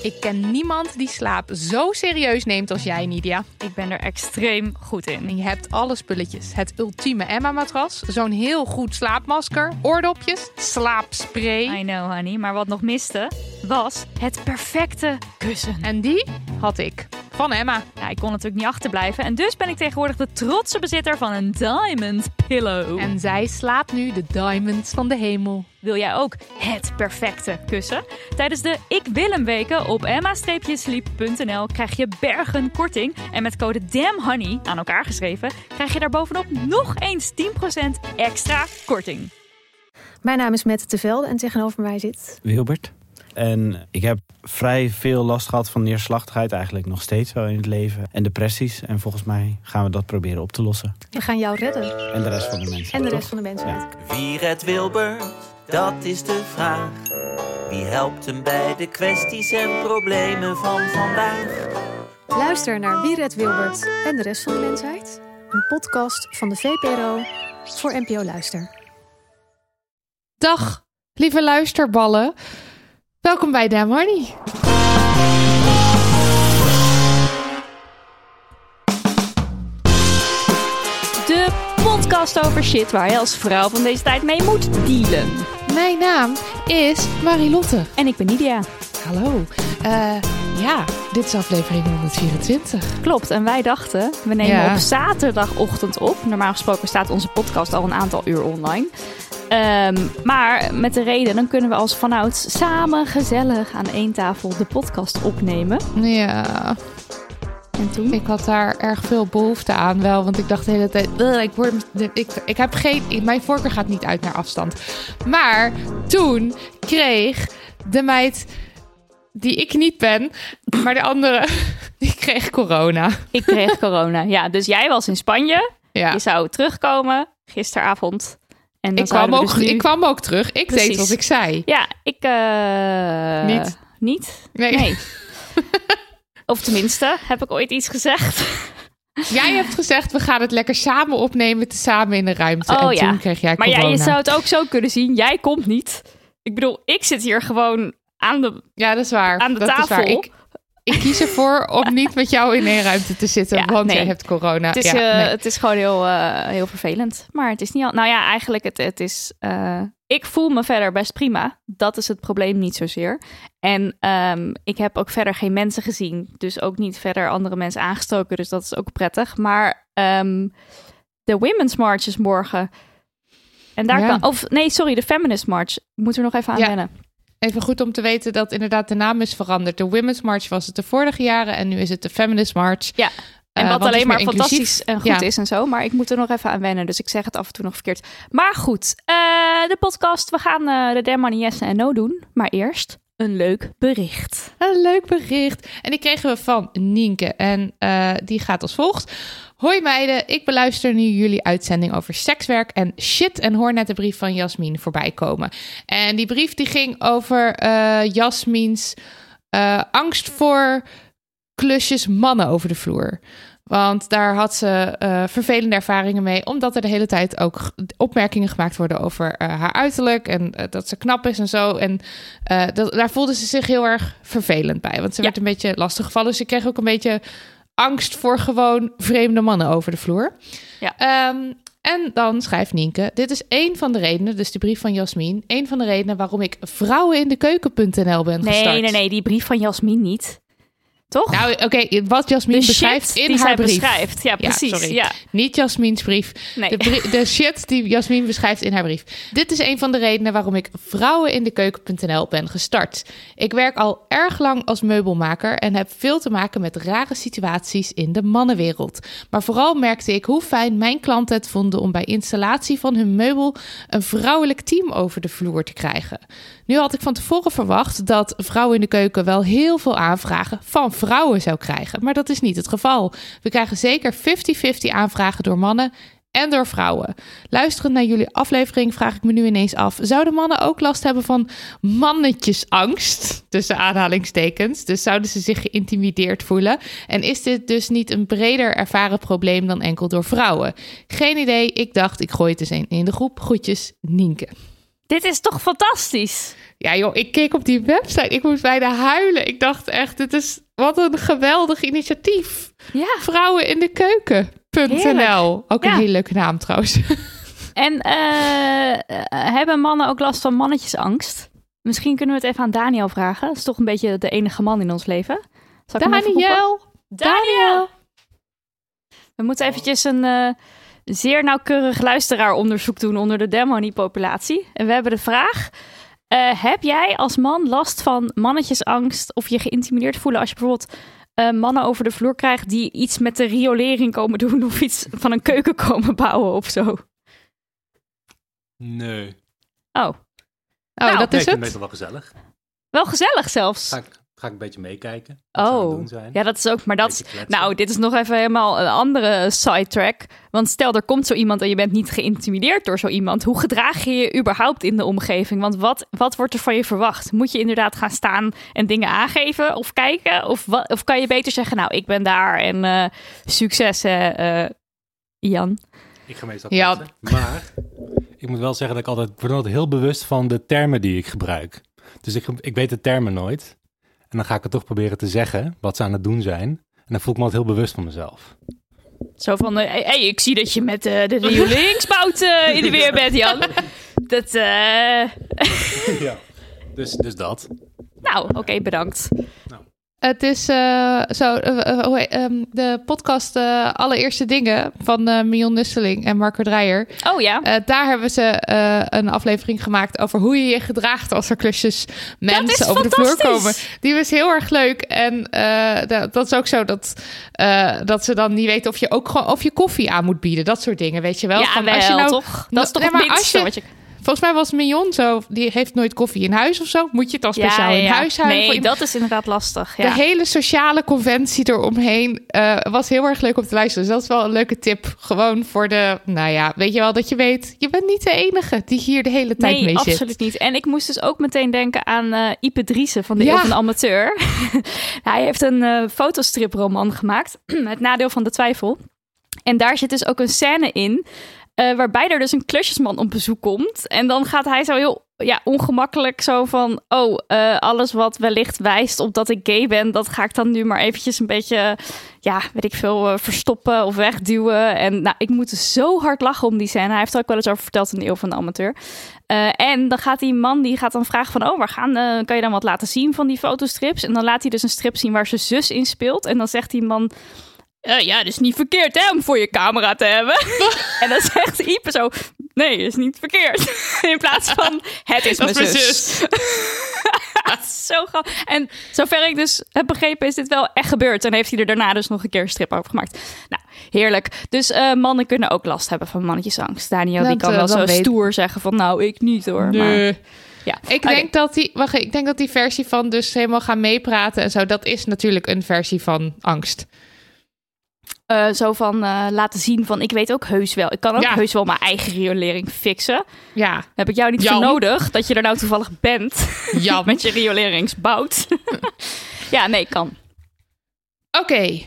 Ik ken niemand die slaap zo serieus neemt als jij, Nidia. Ik ben er extreem goed in. En je hebt alle spulletjes. Het ultieme Emma-matras, zo'n heel goed slaapmasker, oordopjes, slaapspray. I know, honey. Maar wat nog miste, was het perfecte kussen. En die had ik. Van Emma. Ja, ik kon natuurlijk niet achterblijven. En dus ben ik tegenwoordig de trotse bezitter van een Diamond Pillow. En zij slaapt nu de diamonds van de hemel. Wil jij ook het perfecte kussen? Tijdens de Ik Wil Hem weken op emma-sleep.nl krijg je bergen korting. En met code DAMNHONEY, aan elkaar geschreven, krijg je daar bovenop nog eens 10% extra korting. Mijn naam is Mette te Velde en tegenover mij zit Wilbert. En ik heb vrij veel last gehad van neerslachtigheid, eigenlijk nog steeds wel in het leven. En depressies. En volgens mij gaan we dat proberen op te lossen. We gaan jou redden. En de rest van de mensen. En de rest van de mensheid. Ja. Wie redt Wilbert? Dat is de vraag. Wie helpt hem bij de kwesties en problemen van vandaag? Luister naar Wie redt Wilbert en de rest van de mensheid. Een podcast van de VPRO voor NPO Luister. Dag, lieve luisterballen. Welkom bij Damn Honey. De podcast over shit waar je als vrouw van deze tijd mee moet dealen. Mijn naam is Marilotte. En ik ben Nidia. Hallo. Ja, dit is aflevering 124. Klopt, en wij dachten, we nemen Ja. op zaterdagochtend op. Normaal gesproken staat onze podcast al een aantal uur online. Maar met de reden, dan kunnen we als vanouds samen gezellig aan één tafel de podcast opnemen. Ja, En toen? ik had daar erg veel behoefte aan wel, want ik dacht de hele tijd, ik heb mijn voorkeur gaat niet uit naar afstand. Maar toen kreeg de meid die ik niet ben, maar de andere, die kreeg corona. Ik kreeg corona. Ja, dus jij was in Spanje. Ja. Je zou terugkomen gisteravond. En dan Ik kwam ook terug. Ik Precies. deed wat ik zei. Ja, ik... Niet. Niet? Nee. Of tenminste, heb ik ooit iets gezegd? Jij hebt gezegd, we gaan het lekker samen opnemen, samen in de ruimte. Oh, en ja. toen kreeg jij Maar corona. je zou het ook zo kunnen zien. Jij komt niet. Ik bedoel, ik zit hier gewoon aan de Ja, dat is waar. aan de dat tafel. Is waar. Ik kies ervoor om niet met jou in één ruimte te zitten, Ja, want nee. jij hebt corona. Het is, Ja, nee. het is gewoon heel vervelend. Maar het is niet al... Nou ja, eigenlijk het is... ik voel me verder best prima. Dat is het probleem niet zozeer. En ik heb ook verder geen mensen gezien. Dus ook niet verder andere mensen aangestoken. Dus dat is ook prettig. Maar de Women's March is morgen. En daar Ja. de Feminist March. Moeten we nog even aan Ja. wennen. Even goed om te weten dat inderdaad de naam is veranderd. De Women's March was het de vorige jaren en nu is het de Feminist March. Ja. En Want wat het is alleen maar meer inclusief. fantastisch en goed Ja. is en zo. Maar ik moet er nog even aan wennen. Dus ik zeg het af en toe nog verkeerd. Maar goed, de podcast. We gaan de Damn Honey Yes en No doen. Maar eerst een leuk bericht. Een leuk bericht. En die kregen we van Nienke. En die gaat als volgt. Hoi meiden, ik beluister nu jullie uitzending over sekswerk en shit. En hoor net de brief van Jasmin voorbij komen. En die brief die ging over Jasmins angst voor klusjes mannen over de vloer. Want daar had ze vervelende ervaringen mee. Omdat er de hele tijd ook opmerkingen gemaakt worden over haar uiterlijk. En dat ze knap is en zo. En daar voelde ze zich heel erg vervelend bij. Want ze werd een beetje lastiggevallen. Dus ze kreeg ook een beetje angst voor gewoon vreemde mannen over de vloer. Ja. En dan schrijft Nienke, dit is één van de redenen, dus de brief van Jasmin, één van de redenen waarom ik vrouwenindekeuken.nl ben gestart. Nee, die brief van Jasmin niet. Toch? Nou, oké, wat Jasmin de beschrijft shit in die haar zij brief. beschrijft. Ja, precies. sorry. Ja. Niet Jasmins brief. Nee. De shit die Jasmin beschrijft in haar brief. Dit is een van de redenen waarom ik vrouwenindekeuken.nl ben gestart. Ik werk al erg lang als meubelmaker en heb veel te maken met rare situaties in de mannenwereld. Maar vooral merkte ik hoe fijn mijn klanten het vonden om bij installatie van hun meubel een vrouwelijk team over de vloer te krijgen. Nu had ik van tevoren verwacht dat Vrouwen in de Keuken wel heel veel aanvragen van vrouwen zou krijgen. Maar dat is niet het geval. We krijgen zeker 50-50 aanvragen door mannen en door vrouwen. Luisterend naar jullie aflevering vraag ik me nu ineens af, zouden mannen ook last hebben van mannetjesangst? Tussen aanhalingstekens. Dus zouden ze zich geïntimideerd voelen? En is dit dus niet een breder ervaren probleem dan enkel door vrouwen? Geen idee. Ik dacht, ik gooi het eens in de groep. Groetjes, Nienke. Dit is toch fantastisch? Ja joh, ik keek op die website. Ik moest bijna huilen. Ik dacht echt, wat een geweldig initiatief. Ja. Vrouwen in de keuken.nl. Ook een hele leuke naam trouwens. En hebben mannen ook last van mannetjesangst? Misschien kunnen we het even aan Daniel vragen. Dat is toch een beetje de enige man in ons leven. Zal ik hem even roepen? Daniel! We moeten eventjes een zeer nauwkeurig luisteraaronderzoek doen onder de Damn-Honey-populatie. En we hebben de vraag: heb jij als man last van mannetjesangst of je geïntimideerd voelen als je bijvoorbeeld mannen over de vloer krijgt die iets met de riolering komen doen of iets van een keuken komen bouwen of zo? Nee. Oh, Dat is Ik vind het. meestal wel gezellig. wel gezellig zelfs. Ga ik een beetje meekijken. Wat ze aan het doen zijn. Ja, dat is ook. Maar dat Beetje is. kletsen. Nou, dit is nog even helemaal een andere sidetrack. Want stel, er komt zo iemand en je bent niet geïntimideerd door zo iemand. Hoe gedraag je je überhaupt in de omgeving? Want wat wordt er van je verwacht? Moet je inderdaad gaan staan en dingen aangeven of kijken? Of kan je beter zeggen, nou, ik ben daar en succes, Ian? Ik ga meestal Ja. kletsen. Maar ik moet wel zeggen dat ik word altijd heel bewust van de termen die ik gebruik. Dus ik weet de termen nooit. En dan ga ik het toch proberen te zeggen wat ze aan het doen zijn. En dan voel ik me altijd heel bewust van mezelf. Zo van, hey, ik zie dat je met de rioleringsbout in de weer bent, Jan. Dat, Ja. Dus dat. nou, oké, bedankt. Het is de podcast Allereerste Dingen van Mion Nusseling en Marco Dreyer. Oh ja. Daar hebben ze een aflevering gemaakt over hoe je je gedraagt als er klusjes mensen over de vloer komen. Die was heel erg leuk. En dat is ook zo dat ze dan niet weten of je koffie aan moet bieden. Dat soort dingen, weet je wel. Ja, Van, wel, als je nou, toch? Dat is toch Nee, het maar als minste je- wat je... Volgens mij was Mion zo, die heeft nooit koffie in huis of zo. Moet je het dan speciaal in huis houden? Nee, voor iemand? dat is inderdaad lastig. Ja. De hele sociale conventie eromheen was heel erg leuk om te luisteren. Dus dat is wel een leuke tip. Gewoon voor weet je wel, dat je weet, je bent niet de enige die hier de hele tijd mee zit. Nee, absoluut niet. En ik moest dus ook meteen denken aan Ipe Driessen van de Eeuw van de Amateur. Hij heeft een fotostriproman gemaakt, Het Nadeel van de Twijfel. En daar zit dus ook een scène in waarbij er dus een klusjesman op bezoek komt. En dan gaat hij zo heel ongemakkelijk zo van... alles wat wellicht wijst op dat ik gay ben... dat ga ik dan nu maar eventjes een beetje... verstoppen of wegduwen. En nou, ik moet zo hard lachen om die scène. Hij heeft er ook wel eens over verteld in de Eeuw van de Amateur. En dan gaat die man dan vragen van... kan je dan wat laten zien van die fotostrips? En dan laat hij dus een strip zien waar zijn zus in speelt. En dan zegt die man... dat is niet verkeerd hè, om voor je camera te hebben. En dan zegt Ipe zo... Nee, dat is niet verkeerd. In plaats van... Het is mijn zus. Zo grappig. En zover ik dus heb begrepen is dit wel echt gebeurd. En heeft hij er daarna dus nog een keer een strip over gemaakt. Nou, heerlijk. Dus mannen kunnen ook last hebben van mannetjesangst. Daniel die kan wel zo stoer zeggen van... Nou, ik niet hoor. Nee. Maar, ja. Ik denk dat die versie van dus helemaal gaan meepraten en zo... dat is natuurlijk een versie van angst. Zo van laten zien van... Ik weet ook heus wel. Ik kan ook heus wel mijn eigen riolering fixen. Ja. Heb ik jou niet voor nodig dat je er nou toevallig bent. Jan. Met je rioleringsbout. Ja, nee, kan. Oké.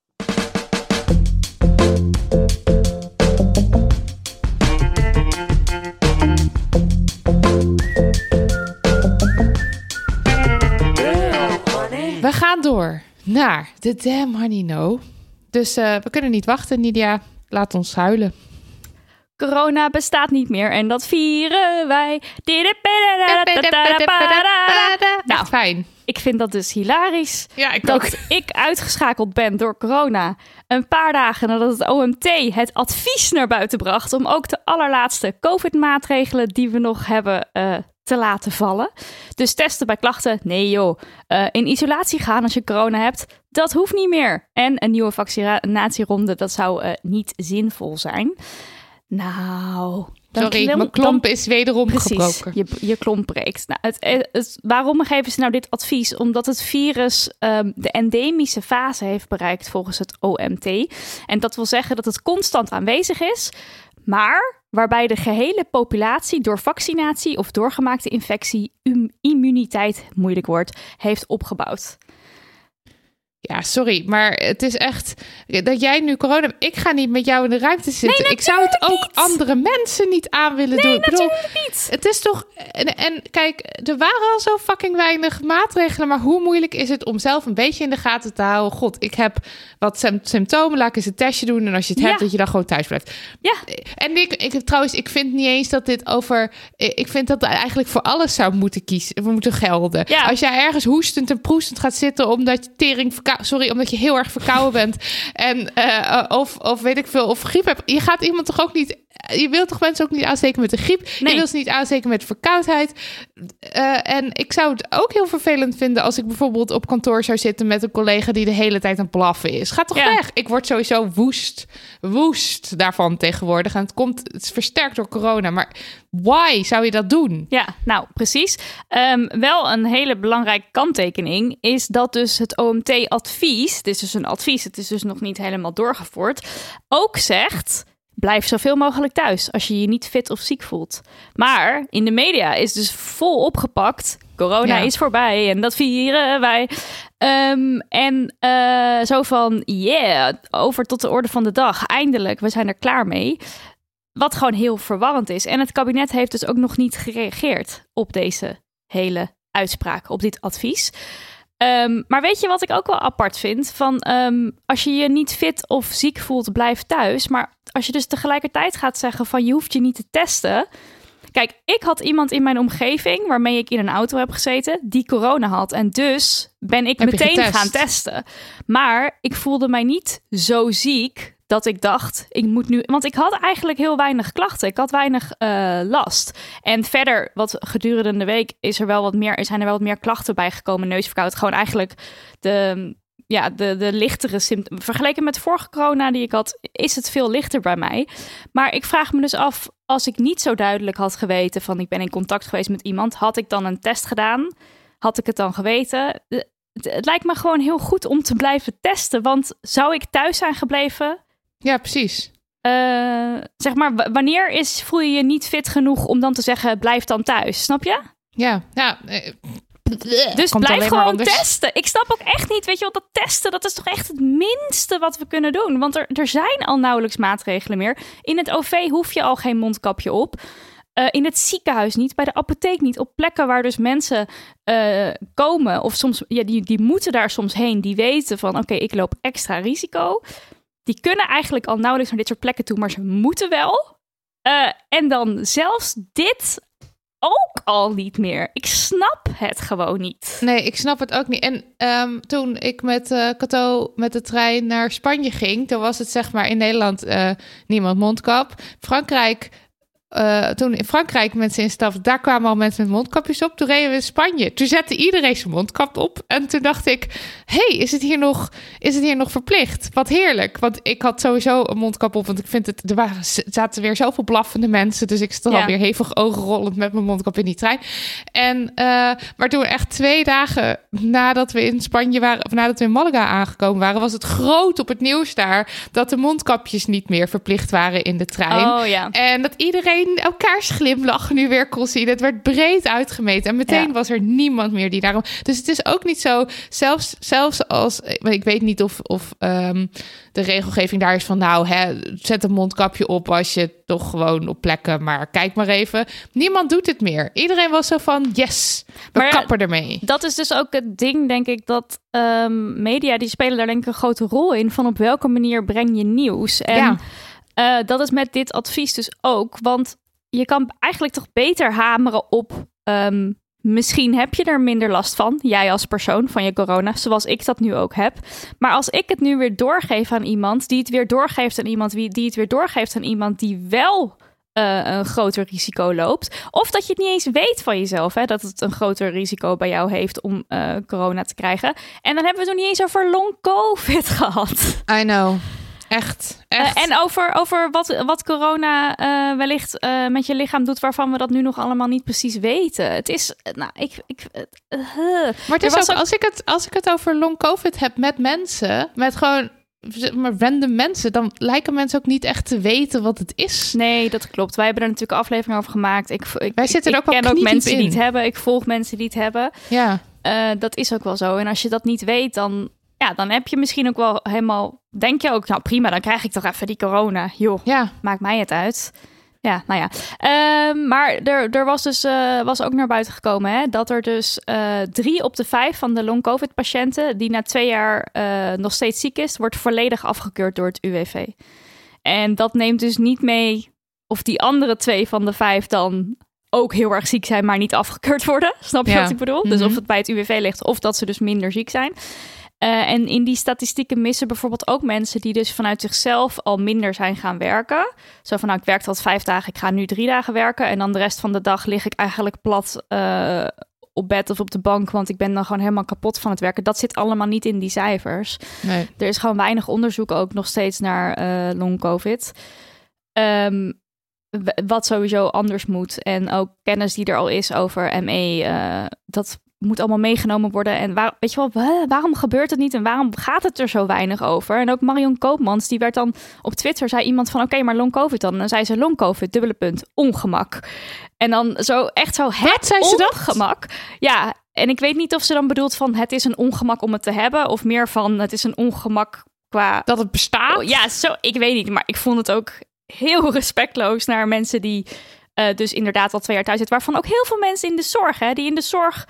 We gaan door naar de Damn Honey No. Dus we kunnen niet wachten, Nidia. Laat ons huilen. Corona bestaat niet meer en dat vieren wij. Nou, fijn. Ik vind dat dus hilarisch. Ja, ik dat ook. ik uitgeschakeld ben door corona. Een paar dagen nadat het OMT het advies naar buiten bracht... om ook de allerlaatste COVID-maatregelen die we nog hebben te laten vallen. Dus testen bij klachten, nee joh. In isolatie gaan als je corona hebt, dat hoeft niet meer. En een nieuwe vaccinatieronde, dat zou niet zinvol zijn. Nou... Mijn klomp is wederom gebroken. Je klomp breekt. Nou, waarom geven ze nou dit advies? Omdat het virus de endemische fase heeft bereikt volgens het OMT. En dat wil zeggen dat het constant aanwezig is, maar waarbij de gehele populatie door vaccinatie of doorgemaakte infectie immuniteit, moeilijk woord, heeft opgebouwd. Ja, sorry, maar het is echt dat jij nu corona hebt. Ik ga niet met jou in de ruimte zitten. Nee, ik zou het ook niet. andere mensen niet aan willen doen. Ik bedoel, niet. het is toch... En kijk, er waren al zo fucking weinig maatregelen. Maar hoe moeilijk is het om zelf een beetje in de gaten te houden? God, ik heb wat symptomen. Laat ik eens een testje doen. En als je het hebt, dat je dan gewoon thuis blijft. Ja. En ik vind niet eens dat dit over... Ik vind dat eigenlijk voor alles zou moeten gelden. Ja. Als jij ergens hoestend en proestend gaat zitten omdat je omdat je heel erg verkouden bent en of weet ik veel, of griep hebt. Je gaat iemand toch ook niet... Je wilt toch mensen ook niet aansteken met de griep? Nee. Je wilt ze niet aansteken met verkoudheid. En ik zou het ook heel vervelend vinden als ik bijvoorbeeld op kantoor zou zitten met een collega die de hele tijd aan het blaffen is. Ga toch weg. Ik word sowieso woest daarvan tegenwoordig. En het is versterkt door corona. Maar why zou je dat doen? Ja, nou precies. Wel een hele belangrijke kanttekening is dat dus het OMT-advies, dit is dus een advies, het is dus nog niet helemaal doorgevoerd, ook zegt: blijf zoveel mogelijk thuis als je je niet fit of ziek voelt. Maar in de media is dus vol opgepakt. Corona is voorbij en dat vieren wij. Zo van, over tot de orde van de dag. Eindelijk, we zijn er klaar mee. Wat gewoon heel verwarrend is. En het kabinet heeft dus ook nog niet gereageerd op deze hele uitspraak, op dit advies. Maar weet je wat ik ook wel apart vind? Van als je je niet fit of ziek voelt, blijf thuis. Maar als je dus tegelijkertijd gaat zeggen van je hoeft je niet te testen. Kijk, ik had iemand in mijn omgeving waarmee ik in een auto heb gezeten die corona had. En dus ben ik meteen gaan testen. Maar ik voelde mij niet zo ziek dat ik dacht, ik moet nu... Want ik had eigenlijk heel weinig klachten. Ik had weinig last. En verder, wat gedurende de week zijn er wel wat meer klachten bijgekomen. Neusverkoud. Gewoon eigenlijk de lichtere symptomen. Vergeleken met de vorige corona die ik had, is het veel lichter bij mij. Maar ik vraag me dus af, als ik niet zo duidelijk had geweten van ik ben in contact geweest met iemand, had ik dan een test gedaan? Had ik het dan geweten? Het lijkt me gewoon heel goed om te blijven testen. Want zou ik thuis zijn gebleven? Ja, precies. Zeg maar, wanneer voel je je niet fit genoeg om dan te zeggen, blijf dan thuis? Snap je? Ja. Dus blijf gewoon testen. Ik snap ook echt niet, weet je wat, dat testen, dat is toch echt het minste wat we kunnen doen. Want er zijn al nauwelijks maatregelen meer. In het OV hoef je al geen mondkapje op. In het ziekenhuis niet, bij de apotheek niet. Op plekken waar dus mensen komen of soms, die moeten daar soms heen. Die weten van, oké, ik loop extra risico. Die kunnen eigenlijk al nauwelijks naar dit soort plekken toe, maar ze moeten wel. En dan zelfs dit ook al niet meer. Ik snap het gewoon niet. Nee, ik snap het ook niet. En toen ik met Cato met de trein naar Spanje ging, toen was het zeg maar in Nederland niemand mondkap. Toen in Frankrijk mensen instapten, daar kwamen al mensen met mondkapjes op. Toen reden we in Spanje. Toen zette iedereen zijn mondkap op. En toen dacht ik, is het hier nog verplicht? Wat heerlijk. Want ik had sowieso een mondkap op. Want ik vind het, zaten weer zoveel blaffende mensen. Dus ik stond alweer hevig ogenrollend met mijn mondkap in die trein. Maar toen echt 2 dagen nadat we in Spanje waren, of nadat we in Malaga aangekomen waren, was het groot op het nieuws daar dat de mondkapjes niet meer verplicht waren in de trein. Oh, ja. En dat iedereen elkaars glimlach nu weer kon zien. Het werd breed uitgemeten. En meteen was er niemand meer die daarom... Dus het is ook niet zo... Zelfs als... Ik weet niet of de regelgeving daar is van... zet een mondkapje op als je toch gewoon op plekken... Maar kijk maar even. Niemand doet het meer. Iedereen was zo van... Yes, we kappen ermee. Dat is dus ook het ding, denk ik, dat media... die spelen daar denk ik een grote rol in... van op welke manier breng je nieuws. En dat is met dit advies dus ook. Want je kan eigenlijk toch beter hameren op... misschien heb je er minder last van. Jij als persoon van je corona. Zoals ik dat nu ook heb. Maar als ik het nu weer doorgeef aan iemand... die het weer doorgeeft aan iemand... die het weer doorgeeft aan iemand... die wel een groter risico loopt. Of dat je het niet eens weet van jezelf. Hè, dat het een groter risico bij jou heeft om corona te krijgen. En dan hebben we het nog niet eens over long COVID gehad. I know. Echt. En over wat corona wellicht met je lichaam doet... waarvan we dat nu nog allemaal niet precies weten. Het is... Maar het is ook, als ik het over long COVID heb met mensen... met gewoon random mensen... dan lijken mensen ook niet echt te weten wat het is. Nee, dat klopt. Wij hebben er natuurlijk een aflevering over gemaakt. Wij zitten er ook wel ken ook mensen in. die het hebben. Ik volg mensen die het hebben. Ja. Dat is ook wel zo. En als je dat niet weet, dan Ja, dan heb je misschien ook wel helemaal... Denk je ook, nou prima, dan krijg ik toch even die corona. Joh, maakt mij het uit. Ja, nou ja. Maar er was ook naar buiten gekomen... Hè, dat er dus 3 op de 5 van de long-covid-patiënten... die na 2 jaar nog steeds ziek is... wordt volledig afgekeurd door het UWV. En dat neemt dus niet mee... of die andere 2 van de 5 dan... ook heel erg ziek zijn, maar niet afgekeurd worden. Snap je wat ik bedoel? Dus of het bij het UWV ligt... of dat ze dus minder ziek zijn... En in die statistieken missen bijvoorbeeld ook mensen... die dus vanuit zichzelf al minder zijn gaan werken. Zo van, nou, ik werkte al 5 dagen, ik ga nu 3 dagen werken... en dan de rest van de dag lig ik eigenlijk plat op bed of op de bank... want ik ben dan gewoon helemaal kapot van het werken. Dat zit allemaal niet in die cijfers. Nee. Er is gewoon weinig onderzoek ook nog steeds naar long-covid. Wat sowieso anders moet. En ook kennis die er al is over ME, dat... moet allemaal meegenomen worden. En weet je wel, waarom gebeurt het niet? En waarom gaat het er zo weinig over? En ook Marion Koopmans, die werd dan op Twitter... zei iemand van, oké, maar long-covid dan. En dan zei ze long-covid, ongemak. En dan zo echt zo, het zei ze ongemak. Ja, en ik weet niet of ze dan bedoelt van... het is een ongemak om het te hebben... of meer van, het is een ongemak qua... dat het bestaat? Ja, zo, ik weet niet. Maar ik vond het ook heel respectloos naar mensen die... dus inderdaad al 2 jaar thuis zitten... waarvan ook heel veel mensen in de zorg... Hè, die in de zorg...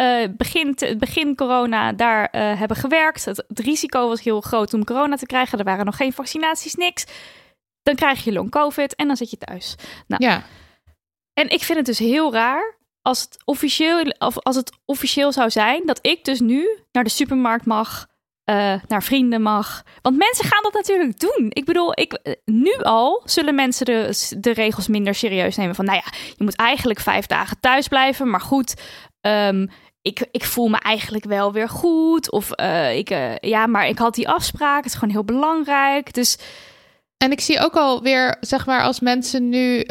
begin corona daar hebben gewerkt. Het risico was heel groot om corona te krijgen. Er waren nog geen vaccinaties, niks. Dan krijg je long-covid en dan zit je thuis. Nou, ja. En ik vind het dus heel raar als het officieel zou zijn... dat ik dus nu naar de supermarkt mag... naar vrienden mag. Want mensen gaan dat natuurlijk doen. Ik bedoel, nu al zullen mensen de regels minder serieus nemen. Van, nou ja, je moet eigenlijk 5 dagen thuis blijven. Maar goed... Ik voel me eigenlijk wel weer goed. Of maar ik had die afspraak. Het is gewoon heel belangrijk. Dus... En ik zie ook alweer, zeg maar, als mensen nu...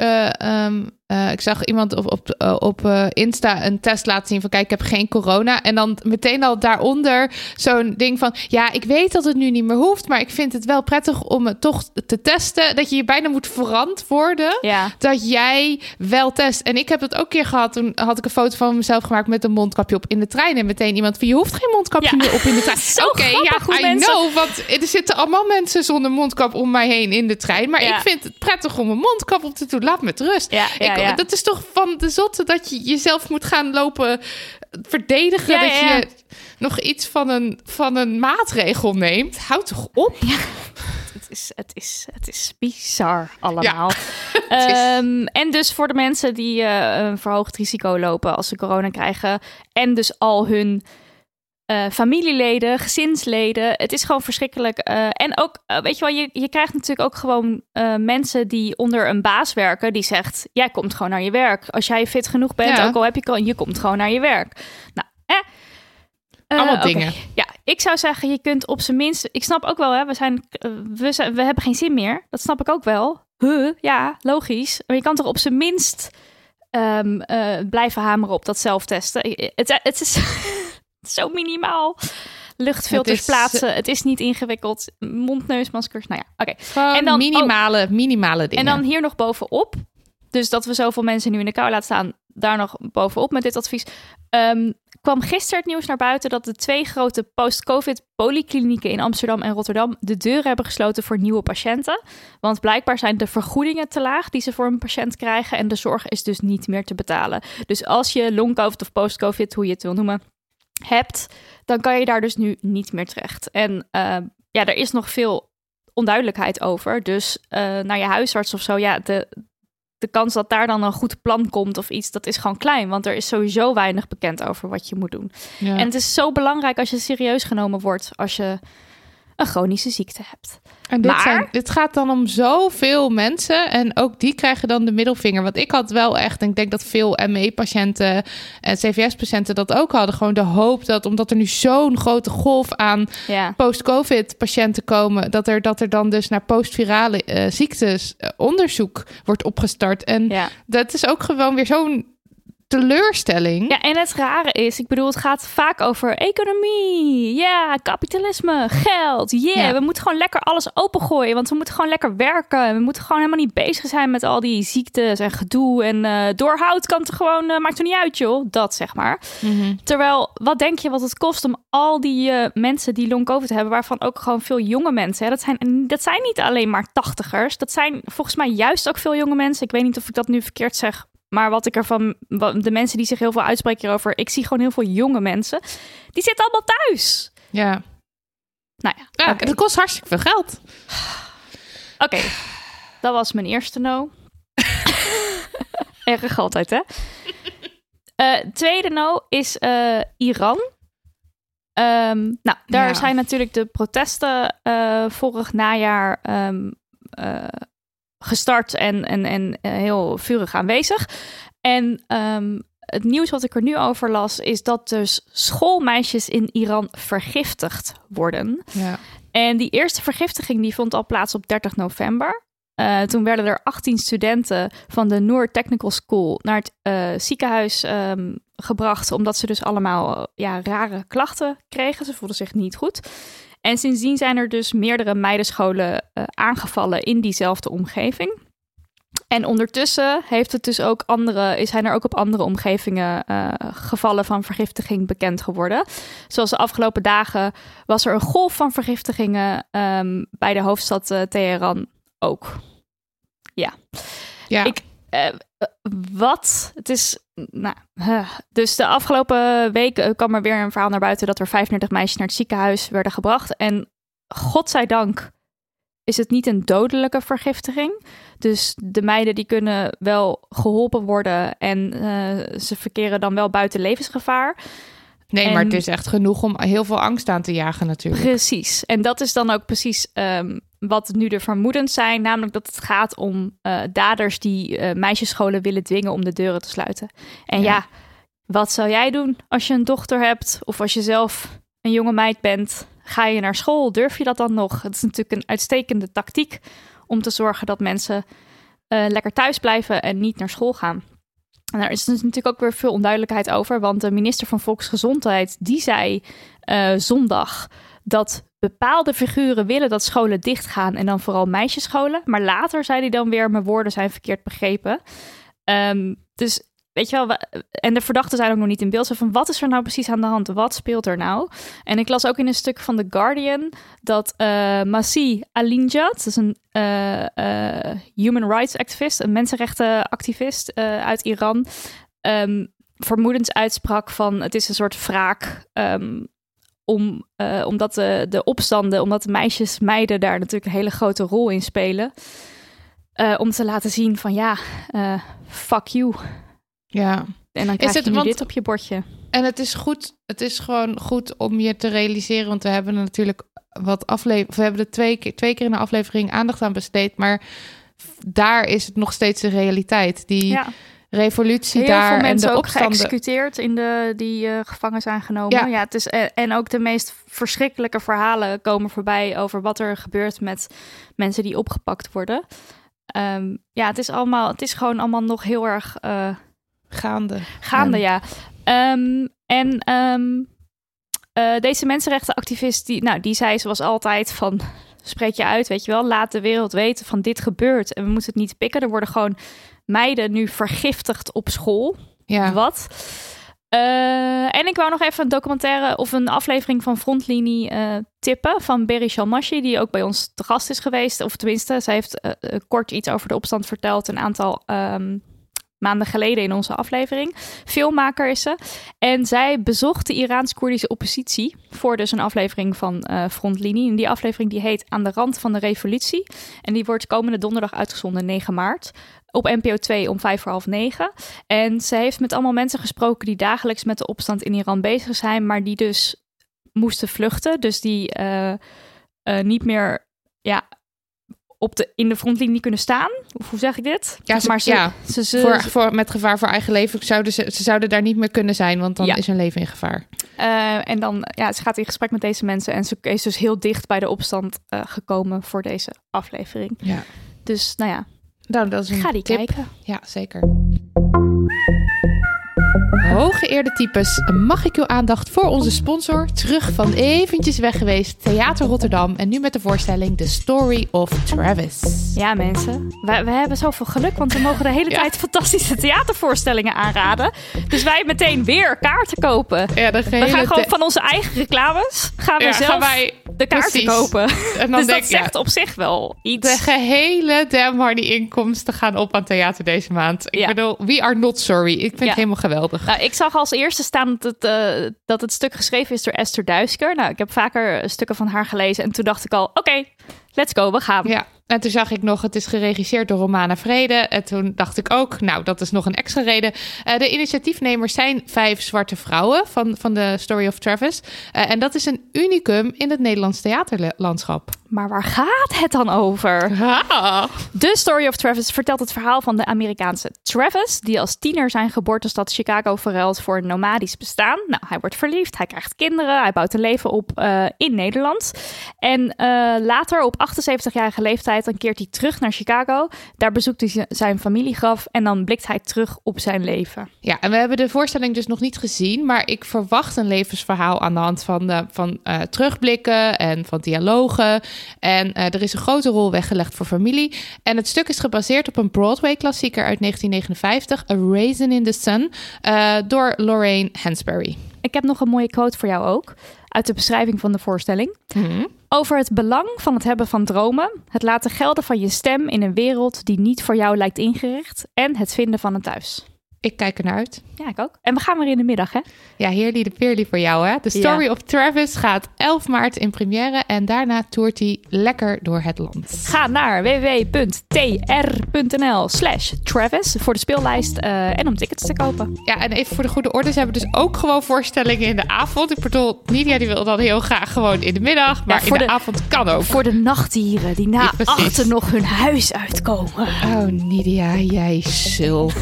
ik zag iemand op Insta een test laten zien van... kijk, ik heb geen corona. En dan meteen al daaronder zo'n ding van... ja, ik weet dat het nu niet meer hoeft... maar ik vind het wel prettig om het toch te testen. Dat je je bijna moet verantwoorden... dat jij wel test. En ik heb het ook een keer gehad. Toen had ik een foto van mezelf gemaakt met een mondkapje op in de trein. En meteen iemand van, je hoeft geen mondkapje meer op in de trein. Oké, I know. Want er zitten allemaal mensen zonder mondkap om mij heen in de trein. Maar ik vind het prettig om een mondkap op te doen. Laat me met rust. Dat is toch van de zotte dat je jezelf moet gaan lopen verdedigen. Dat je nog iets van een maatregel neemt. Houd toch op? Ja. Het is bizar allemaal. En dus voor de mensen die een verhoogd risico lopen als ze corona krijgen... en dus al hun... familieleden, gezinsleden. Het is gewoon verschrikkelijk. En ook, weet je wel, je krijgt natuurlijk ook gewoon mensen die onder een baas werken... die zegt, jij komt gewoon naar je werk. Als jij fit genoeg bent, ook al heb je komt gewoon naar je werk. Nou, allemaal dingen. Ja, ik zou zeggen, je kunt op zijn minst... Ik snap ook wel, hè, we hebben geen zin meer. Dat snap ik ook wel. Ja, logisch. Maar je kan toch op zijn minst blijven hameren op dat zelftesten. Het is... Zo minimaal. Luchtfilters plaatsen. Het is niet ingewikkeld. Mondneusmaskers. Nou ja, oké. En dan minimale dingen. En dan hier nog bovenop. Dus dat we zoveel mensen nu in de kou laten staan. Daar nog bovenop met dit advies. Kwam gisteren het nieuws naar buiten dat de 2 grote post-covid polyklinieken in Amsterdam en Rotterdam de deuren hebben gesloten voor nieuwe patiënten. Want blijkbaar zijn de vergoedingen te laag die ze voor een patiënt krijgen. En de zorg is dus niet meer te betalen. Dus als je long-covid of post-covid, hoe je het wil noemen, hebt, dan kan je daar dus nu niet meer terecht. En er is nog veel onduidelijkheid over. Dus naar je huisarts of zo, de kans dat daar dan een goed plan komt of iets, dat is gewoon klein. Want er is sowieso weinig bekend over wat je moet doen. Ja. En het is zo belangrijk als je serieus genomen wordt als je een chronische ziekte hebt. En dit gaat dan om zoveel mensen en ook die krijgen dan de middelvinger. Want ik had wel echt, en ik denk dat veel ME-patiënten en CVS-patiënten dat ook hadden, gewoon de hoop dat, omdat er nu zo'n grote golf aan post-covid-patiënten komen, dat er dan dus naar postvirale ziektes onderzoek wordt opgestart. En dat is ook gewoon weer zo'n teleurstelling. Ja, en het rare is, ik bedoel, het gaat vaak over economie. Ja, ja, kapitalisme, geld, we moeten gewoon lekker alles opengooien, want we moeten gewoon lekker werken. We moeten gewoon helemaal niet bezig zijn met al die ziektes en gedoe en doorhoud kan het gewoon, maakt er niet uit joh, dat zeg maar. Mm-hmm. Terwijl, wat denk je wat het kost om al die mensen die long COVID hebben, waarvan ook gewoon veel jonge mensen, hè? Dat zijn niet alleen maar 80ers, dat zijn volgens mij juist ook veel jonge mensen. Ik weet niet of ik dat nu verkeerd zeg, maar wat ik ervan, de mensen die zich heel veel uitspreken hierover, ik zie gewoon heel veel jonge mensen, die zitten allemaal thuis. Ja. Nou ja. Ja, okay. Het kost hartstikke veel geld. Oké, dat was mijn eerste no. Erg altijd, hè? Tweede no is Iran. Daar zijn natuurlijk de protesten vorig najaar gestart en heel vurig aanwezig. En het nieuws wat ik er nu over las is dat dus schoolmeisjes in Iran vergiftigd worden. Ja. En die eerste vergiftiging die vond al plaats op 30 november. Toen werden er 18 studenten van de Noor Technical School naar het ziekenhuis gebracht, omdat ze dus allemaal rare klachten kregen. Ze voelden zich niet goed. En sindsdien zijn er dus meerdere meidenscholen aangevallen in diezelfde omgeving. En ondertussen heeft het dus ook zijn er ook op andere omgevingen gevallen van vergiftiging bekend geworden. Zoals de afgelopen dagen was er een golf van vergiftigingen bij de hoofdstad Teheran ook. Ja. Wat? Het is... Dus de afgelopen week kwam er weer een verhaal naar buiten dat er 35 meisjes naar het ziekenhuis werden gebracht. En godzijdank is het niet een dodelijke vergiftiging. Dus de meiden die kunnen wel geholpen worden en ze verkeren dan wel buiten levensgevaar. Nee, maar het is echt genoeg om heel veel angst aan te jagen natuurlijk. Precies. En dat is dan ook precies wat nu de vermoedens zijn. Namelijk dat het gaat om daders die meisjesscholen willen dwingen om de deuren te sluiten. En wat zou jij doen als je een dochter hebt of als je zelf een jonge meid bent? Ga je naar school? Durf je dat dan nog? Het is natuurlijk een uitstekende tactiek om te zorgen dat mensen lekker thuis blijven en niet naar school gaan. En daar is dus natuurlijk ook weer veel onduidelijkheid over, want de minister van Volksgezondheid die zei zondag dat bepaalde figuren willen dat scholen dichtgaan en dan vooral meisjesscholen. Maar later zei hij dan weer, mijn woorden zijn verkeerd begrepen. Dus weet je wel, en de verdachten zijn ook nog niet in beeld. Zo van, wat is er nou precies aan de hand? Wat speelt er nou? En ik las ook in een stuk van The Guardian dat Masih Alinejad, dat is een human rights activist, een mensenrechtenactivist uit Iran, vermoedens uitsprak van het is een soort wraak omdat de opstanden, omdat de meiden daar natuurlijk een hele grote rol in spelen. Om te laten zien van fuck you. Ja. En dan krijg je nu dit op je bordje. En het is goed. Het is gewoon goed om je te realiseren. Want we hebben er natuurlijk we hebben er twee keer in de aflevering aandacht aan besteed. Maar daar is het nog steeds de realiteit. Die revolutie heel daar veel mensen en de ook opstanden geëxecuteerd die gevangen zijn genomen. Ja, het is en ook de meest verschrikkelijke verhalen komen voorbij over wat er gebeurt met mensen die opgepakt worden. Het is gewoon allemaal nog heel erg gaande. Ja. Deze mensenrechtenactivist die zei zoals altijd van spreek je uit, weet je wel, laat de wereld weten van dit gebeurt en we moeten het niet pikken. Er worden gewoon meiden nu vergiftigd op school. Ja. Wat? En ik wou nog even een documentaire of een aflevering van Frontlinie tippen van Berry Shalmashi, die ook bij ons te gast is geweest. Of tenminste, zij heeft kort iets over de opstand verteld een aantal maanden geleden in onze aflevering. Filmmaker is ze. En zij bezocht de Iraans-Koerdische oppositie voor dus een aflevering van Frontlinie. En die aflevering die heet Aan de rand van de revolutie. En die wordt komende donderdag uitgezonden, 9 maart. Op NPO 2 om 8:45. En ze heeft met allemaal mensen gesproken die dagelijks met de opstand in Iran bezig zijn, maar die dus moesten vluchten. Dus die niet meer in de frontlinie kunnen staan. Of hoe zeg ik dit? Ja, maar met gevaar voor eigen leven ze zouden daar niet meer kunnen zijn, want dan is hun leven in gevaar. En dan, ze gaat in gesprek met deze mensen en ze is dus heel dicht bij de opstand gekomen voor deze aflevering. Ja. Dus, dat is een ga die tip. kijken. Ja, zeker. Hooggeëerde types, mag ik uw aandacht voor onze sponsor? Terug van eventjes weg geweest, Theater Rotterdam. En nu met de voorstelling The Story of Travis. Ja, mensen. We hebben zoveel geluk, want we mogen de hele tijd fantastische theatervoorstellingen aanraden. Dus wij meteen weer kaarten kopen. Ja, we gaan gewoon van onze eigen reclames zelf de kaarten kopen. En dan dus dat zegt op zich wel iets. De gehele Damn Hardy inkomsten gaan op aan theater deze maand. Ik bedoel, we are not sorry. Ik vind het helemaal geweldig. Nou, ik zag als eerste staan dat het stuk geschreven is door Esther Duisker. Nou, ik heb vaker stukken van haar gelezen en toen dacht ik al, oké, let's go, we gaan. Ja, en toen zag ik nog, het is geregisseerd door Romana Vrede. En toen dacht ik ook, nou, dat is nog een extra reden. De initiatiefnemers zijn 5 zwarte vrouwen van de Story of Travis. En dat is een unicum in het Nederlands theaterlandschap. Maar waar gaat het dan over? The Story of Travis vertelt het verhaal van de Amerikaanse Travis, die als tiener zijn geboortestad Chicago verruilt voor een nomadisch bestaan. Nou, hij wordt verliefd, hij krijgt kinderen, hij bouwt een leven op in Nederland. En later, op 78-jarige leeftijd, dan keert hij terug naar Chicago. Daar bezoekt hij zijn familiegraf en dan blikt hij terug op zijn leven. Ja, en we hebben de voorstelling dus nog niet gezien, maar ik verwacht een levensverhaal aan de hand van terugblikken en van dialogen. En er is een grote rol weggelegd voor familie. En het stuk is gebaseerd op een Broadway-klassieker uit 1959, A Raisin in the Sun, door Lorraine Hansberry. Ik heb nog een mooie quote voor jou ook, uit de beschrijving van de voorstelling. Over het belang van het hebben van dromen, het laten gelden van je stem in een wereld die niet voor jou lijkt ingericht en het vinden van een thuis. Ik kijk er naar uit. Ja, ik ook. En we gaan weer in de middag, hè? Ja, heerly de peerly voor jou, hè? The Story of Travis gaat 11 maart in première en daarna toert hij lekker door het land. Ga naar www.tr.nl/Travis voor de speellijst en om tickets te kopen. Ja, en even voor de goede orde, ze hebben dus ook gewoon voorstellingen in de avond. Ik bedoel, Nidia die wil dan heel graag gewoon in de middag, maar in de avond kan ook. Voor de nachtdieren die na achter nog hun huis uitkomen. Oh, Nidia, jij zul.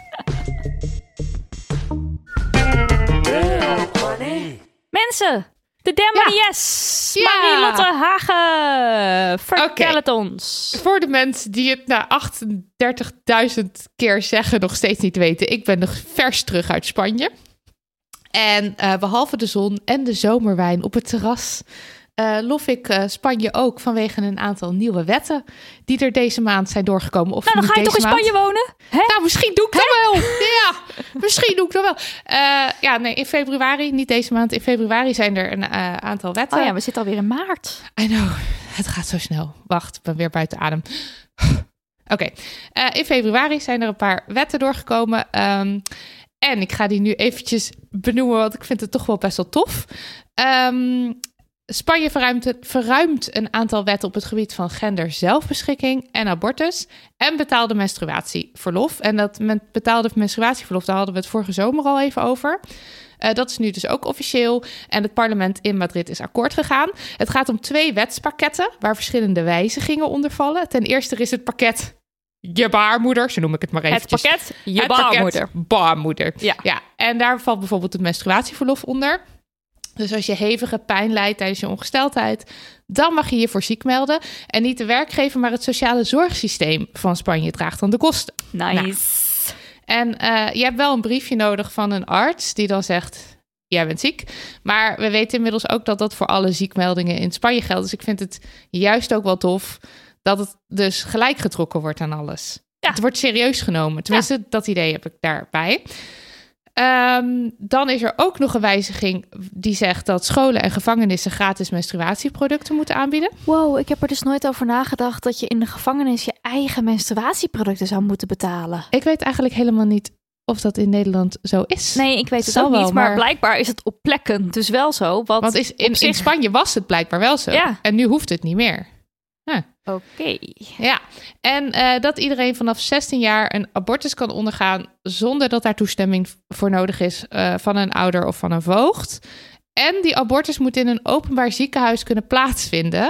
Mensen, de Damn Money Yes! Ja. Marie-Lotte Hagen, vertel het ons. Voor de mensen die het na 38.000 keer zeggen nog steeds niet weten. Ik ben nog vers terug uit Spanje. En behalve de zon en de zomerwijn op het terras lof ik Spanje ook vanwege een aantal nieuwe wetten die er deze maand zijn doorgekomen. Of nou, dan ga je toch in Spanje wonen? Hè? Nou, misschien doe ik dat wel. Ja, misschien doe ik dat wel. In februari, niet deze maand. In februari zijn er een aantal wetten. Oh ja, we zitten alweer in maart. I know, het gaat zo snel. Wacht, ik ben weer buiten adem. Oké, in februari zijn er een paar wetten doorgekomen. En ik ga die nu eventjes benoemen, want ik vind het toch wel best wel tof. Spanje verruimt een aantal wetten op het gebied van genderzelfbeschikking en abortus en betaalde menstruatieverlof. En dat met betaalde menstruatieverlof, daar hadden we het vorige zomer al even over. Dat is nu dus ook officieel en het parlement in Madrid is akkoord gegaan. Het gaat om 2 wetspakketten waar verschillende wijzigingen onder vallen. Ten eerste is het pakket je baarmoeder, zo noem ik het maar eventjes. Het pakket je baarmoeder. Baarmoeder. Ja. En daar valt bijvoorbeeld het menstruatieverlof onder. Dus als je hevige pijn lijdt tijdens je ongesteldheid, dan mag je je voor ziek melden. En niet de werkgever, maar het sociale zorgsysteem van Spanje draagt dan de kosten. Nice. Nou. En je hebt wel een briefje nodig van een arts die dan zegt, jij bent ziek. Maar we weten inmiddels ook dat dat voor alle ziekmeldingen in Spanje geldt. Dus ik vind het juist ook wel tof dat het dus gelijk getrokken wordt aan alles. Ja. Het wordt serieus genomen. Tenminste, dat idee heb ik daarbij. Dan is er ook nog een wijziging die zegt dat scholen en gevangenissen gratis menstruatieproducten moeten aanbieden. Wow, ik heb er dus nooit over nagedacht dat je in de gevangenis je eigen menstruatieproducten zou moeten betalen. Ik weet eigenlijk helemaal niet of dat in Nederland zo is. Nee, ik weet het ook niet, maar blijkbaar is het op plekken dus wel zo. Want in Spanje was het blijkbaar wel zo. Ja. En nu hoeft het niet meer. Oké. Ja, en dat iedereen vanaf 16 jaar een abortus kan ondergaan zonder dat daar toestemming voor nodig is van een ouder of van een voogd. En die abortus moet in een openbaar ziekenhuis kunnen plaatsvinden.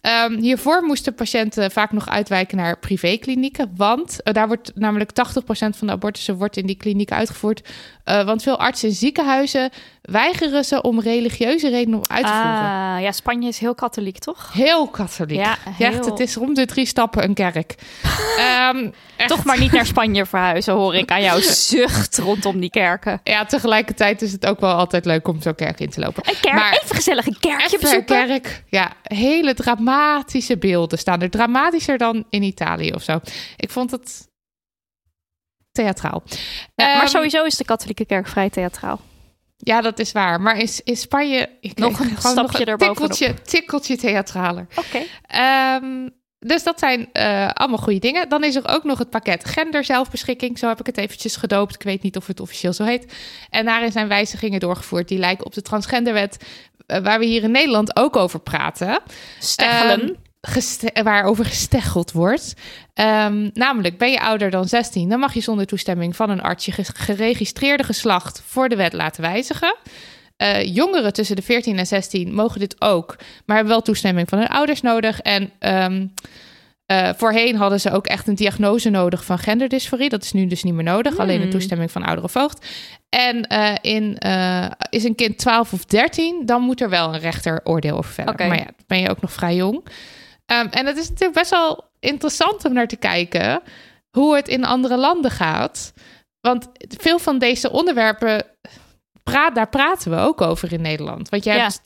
Hiervoor moesten patiënten vaak nog uitwijken naar privéklinieken. Want daar wordt namelijk 80% van de abortussen wordt in die klinieken uitgevoerd. Want veel artsen in ziekenhuizen weigeren ze om religieuze redenen om uit te voeren. Ja, Spanje is heel katholiek, toch? Heel katholiek. Ja, Echt, het is om de 3 stappen een kerk. Toch maar niet naar Spanje verhuizen, hoor ik aan jouw zucht rondom die kerken. Ja, tegelijkertijd is het ook wel altijd leuk om zo'n kerk in te lopen. Een kerk, Maar even gezellig een kerkje even bezoeken. een kerk. Ja, hele dramatische beelden staan er. Dramatischer dan in Italië of zo. Ik vond het theatraal. Ja, maar sowieso is de katholieke kerk vrij theatraal. Ja, dat is waar. Maar in Spanje... Nog een stapje erbovenop. tikkeltje theatraler. Oké. Dus dat zijn allemaal goede dingen. Dan is er ook nog het pakket genderzelfbeschikking. Zo heb ik het eventjes gedoopt. Ik weet niet of het officieel zo heet. En daarin zijn wijzigingen doorgevoerd die lijken op de transgenderwet, waar we hier in Nederland ook over praten. Steggelen. Waarover gesteggeld wordt. Namelijk, ben je ouder dan 16... dan mag je zonder toestemming van een arts je geregistreerde geslacht voor de wet laten wijzigen. Jongeren tussen de 14 en 16 mogen dit ook, maar hebben wel toestemming van hun ouders nodig. En voorheen hadden ze ook echt een diagnose nodig van genderdysforie. Dat is nu dus niet meer nodig, alleen een toestemming van ouder of voogd. En is een kind 12 of 13, dan moet er wel een rechter oordeel over vellen. Okay. Maar ja, dan ben je ook nog vrij jong. En het is natuurlijk best wel interessant om naar te kijken hoe het in andere landen gaat. Want veel van deze onderwerpen, daar praten we ook over in Nederland. Want je hebt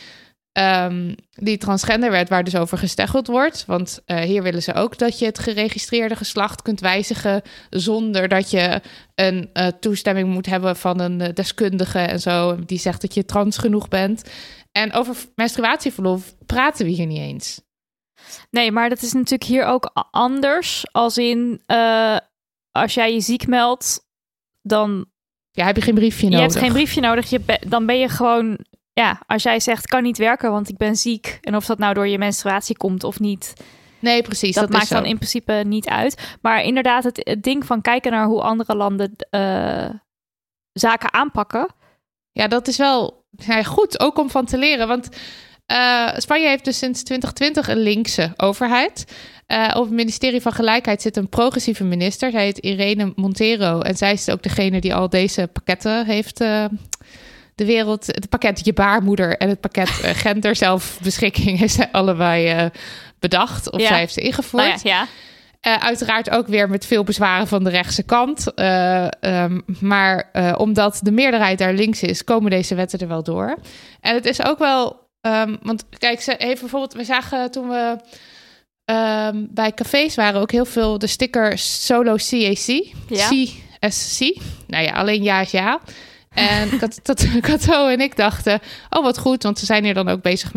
die transgenderwet waar dus over gesteggeld wordt. Want hier willen ze ook dat je het geregistreerde geslacht kunt wijzigen zonder dat je een toestemming moet hebben van een deskundige en zo, die zegt dat je trans genoeg bent. En over menstruatieverlof praten we hier niet eens. Nee, maar dat is natuurlijk hier ook anders. Als in, als jij je ziek meldt, dan... Ja, heb je geen briefje nodig. Je hebt geen briefje nodig. Dan ben je gewoon... Ja, als jij zegt, kan niet werken, want ik ben ziek. En of dat nou door je menstruatie komt of niet. Nee, precies. Dat maakt dan in principe niet uit. Maar inderdaad, het ding van kijken naar hoe andere landen zaken aanpakken. Ja, dat is wel goed, ook om van te leren. Want Spanje heeft dus sinds 2020 een linkse overheid. Op het ministerie van Gelijkheid zit een progressieve minister. Zij heet Irene Montero. En zij is ook degene die al deze pakketten heeft... de wereld, het pakket Je Baarmoeder en het pakket genderzelfbeschikking heeft zij allebei bedacht. Of zij heeft ze ingevoerd. Nou ja. Uiteraard ook weer met veel bezwaren van de rechtse kant. Maar omdat de meerderheid daar links is, komen deze wetten er wel door. En het is ook wel... want kijk, ze heeft bijvoorbeeld... We zagen toen we bij cafés waren ook heel veel de sticker Solo CAC. Ja. CSC. Nou ja, alleen ja is ja. En Kato en ik dachten, oh wat goed, want ze zijn hier dan ook bezig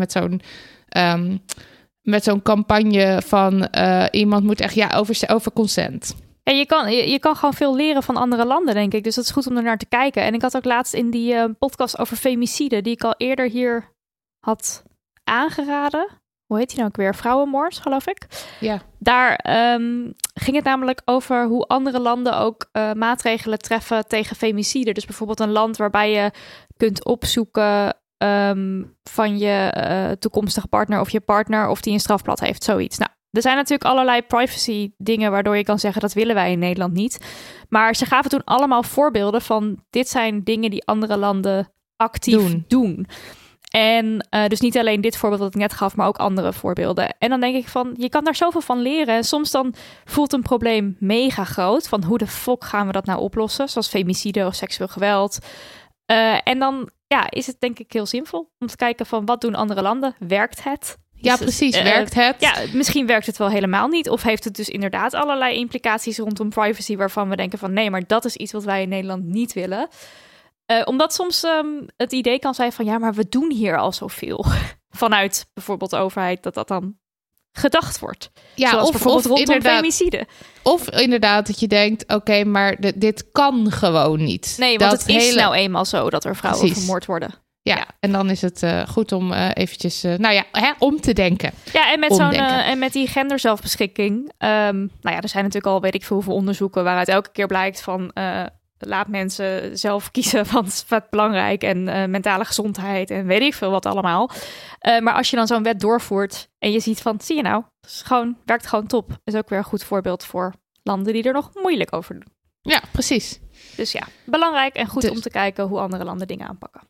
met zo'n campagne van iemand moet echt over consent. En je kan gewoon veel leren van andere landen, denk ik. Dus dat is goed om er naar te kijken. En ik had ook laatst in die podcast over femicide, die ik al eerder hier had aangeraden. Hoe heet die nou ook weer? Vrouwenmoord, geloof ik. Ja. Daar ging het namelijk over hoe andere landen ook maatregelen treffen tegen femicide. Dus bijvoorbeeld een land waarbij je kunt opzoeken van je toekomstige partner of je partner of die een strafblad heeft, zoiets. Nou, er zijn natuurlijk allerlei privacy dingen waardoor je kan zeggen dat willen wij in Nederland niet. Maar ze gaven toen allemaal voorbeelden van dit zijn dingen die andere landen actief doen. En dus niet alleen dit voorbeeld dat ik net gaf, maar ook andere voorbeelden. En dan denk ik van, je kan daar zoveel van leren. En soms dan voelt een probleem mega groot. Van hoe de fuck gaan we dat nou oplossen? Zoals femicide of seksueel geweld. En dan is het denk ik heel zinvol om te kijken van wat doen andere landen? Werkt het? Ja, precies. Werkt het? Ja, misschien werkt het wel helemaal niet. Of heeft het dus inderdaad allerlei implicaties rondom privacy waarvan we denken van nee, maar dat is iets wat wij in Nederland niet willen. Omdat soms het idee kan zijn van ja, maar we doen hier al zoveel. Vanuit bijvoorbeeld de overheid dat dan gedacht wordt. Ja, zoals bijvoorbeeld rondom femicide. Of inderdaad dat je denkt, oké, maar dit kan gewoon niet. Nee, want het is nou eenmaal zo dat er vrouwen vermoord worden. Ja, en dan is het goed om eventjes, om te denken. Ja, en met die genderzelfbeschikking. Er zijn natuurlijk al weet ik veel hoeveel onderzoeken waaruit elke keer blijkt van laat mensen zelf kiezen wat belangrijk en mentale gezondheid en weet ik veel wat allemaal. Maar als je dan zo'n wet doorvoert en je ziet van, zie je nou, werkt gewoon top. Is ook weer een goed voorbeeld voor landen die er nog moeilijk over doen. Ja, precies. Dus ja, belangrijk en goed om te kijken hoe andere landen dingen aanpakken.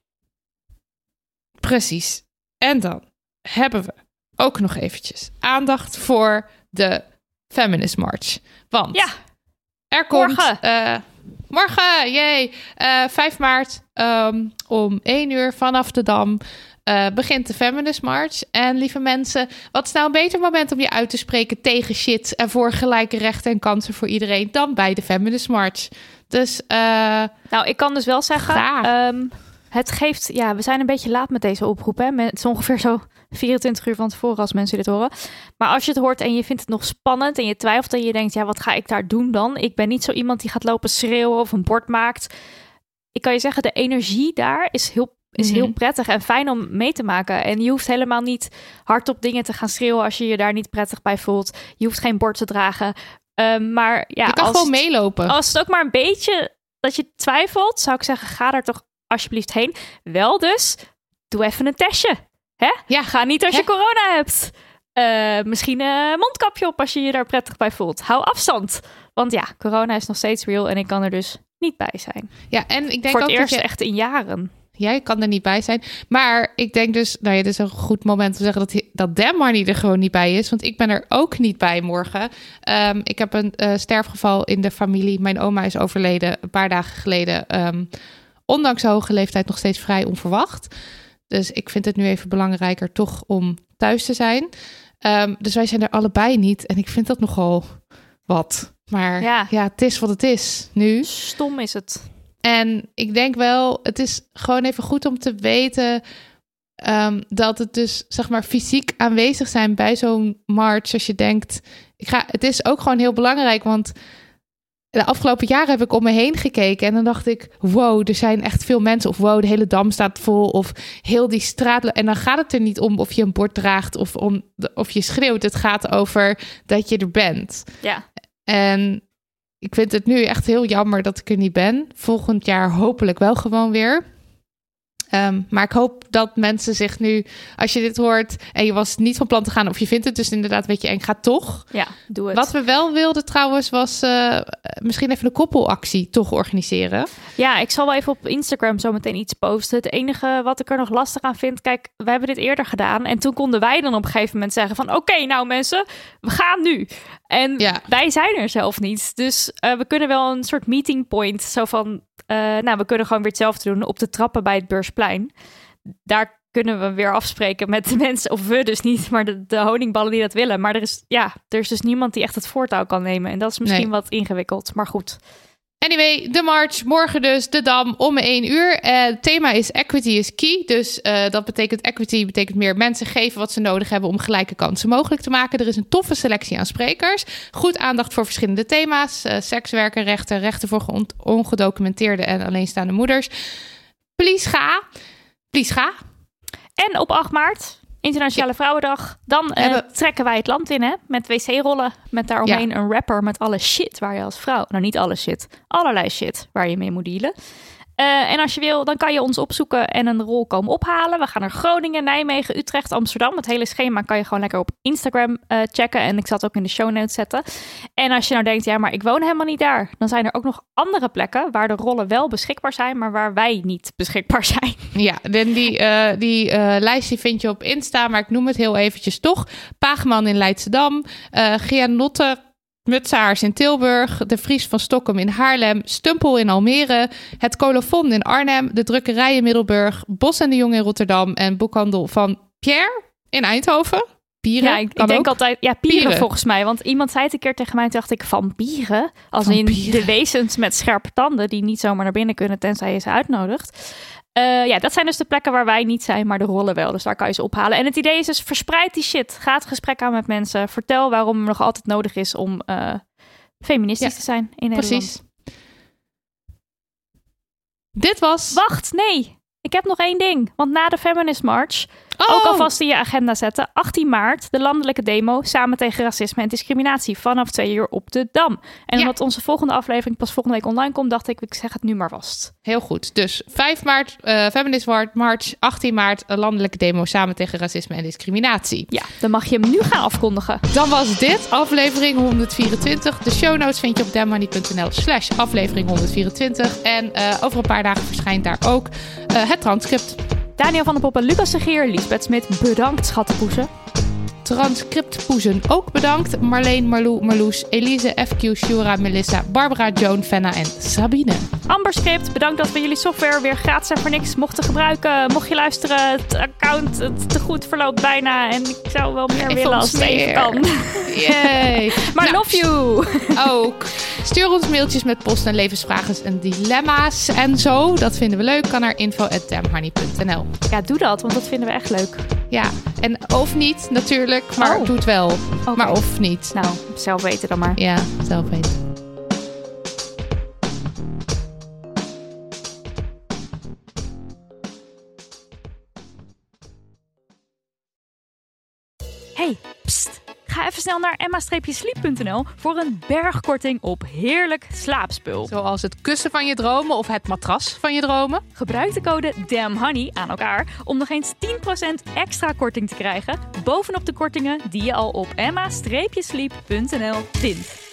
Precies. En dan hebben we ook nog eventjes aandacht voor de Feminist March. Want er komt... Morgen, jee! 5 maart om 1 uur vanaf de Dam begint de Feminist March. En lieve mensen, wat is nou een beter moment om je uit te spreken tegen shit en voor gelijke rechten en kansen voor iedereen dan bij de Feminist March? Dus... nou, ik kan dus wel zeggen... het geeft... Ja, we zijn een beetje laat met deze oproep. Hè? Het is ongeveer zo 24 uur van tevoren als mensen dit horen. Maar als je het hoort en je vindt het nog spannend en je twijfelt en je denkt, ja, wat ga ik daar doen dan? Ik ben niet zo iemand die gaat lopen schreeuwen of een bord maakt. Ik kan je zeggen, de energie daar is heel prettig en fijn om mee te maken. En je hoeft helemaal niet hardop dingen te gaan schreeuwen als je je daar niet prettig bij voelt. Je hoeft geen bord te dragen. Maar ja, je kan gewoon meelopen. Als het ook maar een beetje dat je twijfelt, zou ik zeggen, ga daar toch alsjeblieft heen. Wel dus, doe even een testje. Hè? Ja. Ga niet als je corona hebt. Misschien een mondkapje op als je je daar prettig bij voelt. Hou afstand. Want ja, corona is nog steeds real en ik kan er dus niet bij zijn. Ja, en ik denk voor het ook eerst echt in jaren. Jij kan er niet bij zijn. Maar ik denk dus, nou ja, dit is een goed moment om te zeggen dat Demmarnie er gewoon niet bij is. Want ik ben er ook niet bij morgen. Ik heb een sterfgeval in de familie. Mijn oma is overleden een paar dagen geleden. Ondanks de hoge leeftijd nog steeds vrij onverwacht. Dus ik vind het nu even belangrijker toch om thuis te zijn. Dus wij zijn er allebei niet. En ik vind dat nogal wat. Maar ja, het is wat het is nu. Stom is het. En ik denk wel, het is gewoon even goed om te weten dat het dus, zeg maar, fysiek aanwezig zijn bij zo'n march. Als je denkt, het is ook gewoon heel belangrijk, want de afgelopen jaren heb ik om me heen gekeken en dan dacht ik, wow, er zijn echt veel mensen. Of wow, de hele Dam staat vol. Of heel die straat. En dan gaat het er niet om of je een bord draagt of je schreeuwt. Het gaat over dat je er bent. Ja. En ik vind het nu echt heel jammer dat ik er niet ben. Volgend jaar hopelijk wel gewoon weer. Maar ik hoop dat mensen zich nu, als je dit hoort en je was niet van plan te gaan, of je vindt het dus inderdaad een beetje eng, ga toch. Ja, doe het. Wat we wel wilden trouwens was misschien even een koppelactie toch organiseren. Ja, ik zal wel even op Instagram zo meteen iets posten. Het enige wat ik er nog lastig aan vind, kijk, we hebben dit eerder gedaan en toen konden wij dan op een gegeven moment zeggen van oké, nou mensen, we gaan nu. En wij zijn er zelf niet. Dus we kunnen wel een soort meeting point, zo van, we kunnen gewoon weer hetzelfde doen op de trappen bij het Beursplein. Daar kunnen we weer afspreken met de mensen, of we dus niet, maar de honingballen die dat willen. Maar er is dus niemand die echt het voortouw kan nemen. En dat is misschien wat ingewikkeld, maar goed. Anyway, de march, morgen dus, de Dam, om 1 uur. Het thema is equity is key. Dus dat betekent equity, betekent meer mensen geven wat ze nodig hebben om gelijke kansen mogelijk te maken. Er is een toffe selectie aan sprekers. Goed aandacht voor verschillende thema's. Sekswerken, rechten voor ongedocumenteerde en alleenstaande moeders. Please ga. En op 8 maart... Internationale Vrouwendag. Dan trekken wij het land in, hè? Met wc-rollen. Met daaromheen een wrapper met alle shit waar je als vrouw... Nou, niet alle shit. Allerlei shit waar je mee moet dealen. En als je wil, dan kan je ons opzoeken en een rol komen ophalen. We gaan naar Groningen, Nijmegen, Utrecht, Amsterdam. Het hele schema kan je gewoon lekker op Instagram checken. En ik zal het ook in de show notes zetten. En als je nou denkt, ja, maar ik woon helemaal niet daar. Dan zijn er ook nog andere plekken waar de rollen wel beschikbaar zijn, maar waar wij niet beschikbaar zijn. Ja, die lijst die vind je op Insta, maar ik noem het heel eventjes toch. Paagman in Leidschendam, Gianotte Mutsaars in Tilburg, de Vries van Stokkum in Haarlem, Stumpel in Almere, het Colofon in Arnhem, de Drukkerij in Middelburg, Bos en de Jong in Rotterdam en boekhandel van Pierre in Eindhoven. Pieren? Ja, ik denk altijd, Pieren volgens mij. Want iemand zei het een keer tegen mij, dacht ik, vampieren? Als in de wezens met scherpe tanden die niet zomaar naar binnen kunnen tenzij je ze uitnodigt. Dat zijn dus de plekken waar wij niet zijn, maar de rollen wel. Dus daar kan je ze ophalen. En het idee is dus, verspreid die shit. Ga het gesprek aan met mensen. Vertel waarom het nog altijd nodig is om feministisch te zijn in Nederland. Precies. Dit was... Wacht, nee. Ik heb nog 1 ding. Want na de Feminist March Ook alvast in je agenda zetten. 18 maart, de landelijke demo samen tegen racisme en discriminatie vanaf 2 uur op de Dam. En omdat onze volgende aflevering pas volgende week online komt, dacht ik zeg het nu maar vast. Heel goed. Dus 5 maart, Feminist March, 18 maart, een landelijke demo samen tegen racisme en discriminatie. Ja, dan mag je hem nu gaan afkondigen. Dan was dit aflevering 124. De show notes vind je op damnmoney.nl/aflevering 124. En over een paar dagen verschijnt daar ook het transcript. Daniel van der Poppen, Lucas de Geer, Liesbeth Smit, bedankt schattenpoezen. Transcriptpoezen ook bedankt. Marleen, Marlou, Marloes, Elise, FQ, Shura, Melissa, Barbara, Joan, Fenna en Sabine. Amberscript, bedankt dat we jullie software weer gratis en voor niks mochten gebruiken. Mocht je luisteren, het account het te goed verloopt bijna. En ik zou wel meer willen als het even kan. Yay. Maar love you! Ook. Stuur ons mailtjes met post en levensvragen en dilemma's en zo. Dat vinden we leuk. Kan naar info@damnhoney.nl. Ja, doe dat, want dat vinden we echt leuk. Ja, en of niet natuurlijk, maar doe het wel. Okay. Maar of niet. Nou, zelf weten dan maar. Ja, zelf weten. Hey, pst. Ga even snel naar emma-sleep.nl voor een bergkorting op heerlijk slaapspul. Zoals het kussen van je dromen of het matras van je dromen. Gebruik de code DAMNHONEY aan elkaar om nog eens 10% extra korting te krijgen bovenop de kortingen die je al op emma-sleep.nl vindt.